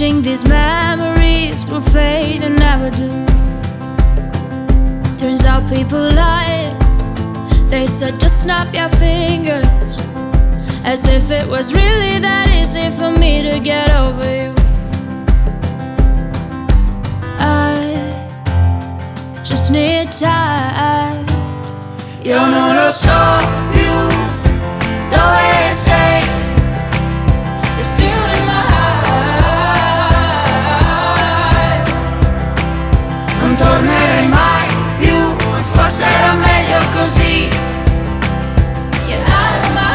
wishing these memories will fade and never do. Turns out people lie. They said just snap your fingers, as if it was really that easy for me to get over you. I just need time. Io non lo so più dove sei. You're still in my heart. Non tornerai mai più, e forse era meglio così. Get out of my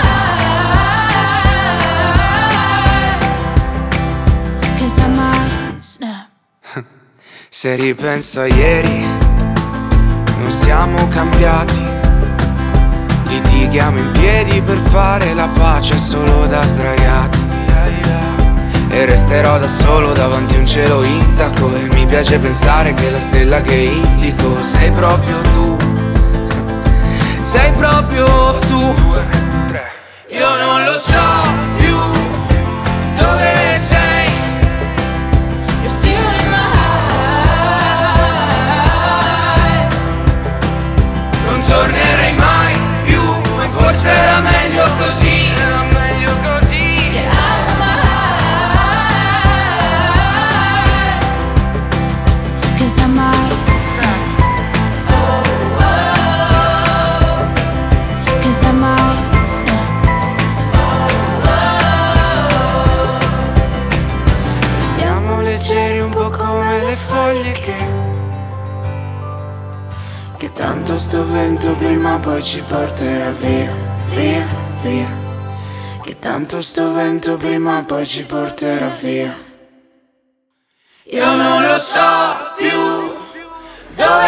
heart, 'cause I might snap. Se ripenso a ieri, non siamo cambiati. Litighiamo in piedi per fare la pace solo da sdraiati. E resterò da solo davanti a un cielo indaco. E mi piace pensare che la stella che indico sei proprio tu. Sei proprio tu. Io non lo so più dove sei. You're still in my heart. Non tornerai mai più, e forse era meglio così. Get out of my heart, 'cause I might snap. 'Cause I might snap. Stiamo leggeri un po' come le foglie che tanto sto vento prima o poi ci porterà via, via, via. Che tanto sto vento prima o poi ci porterà via. Io non lo so più dove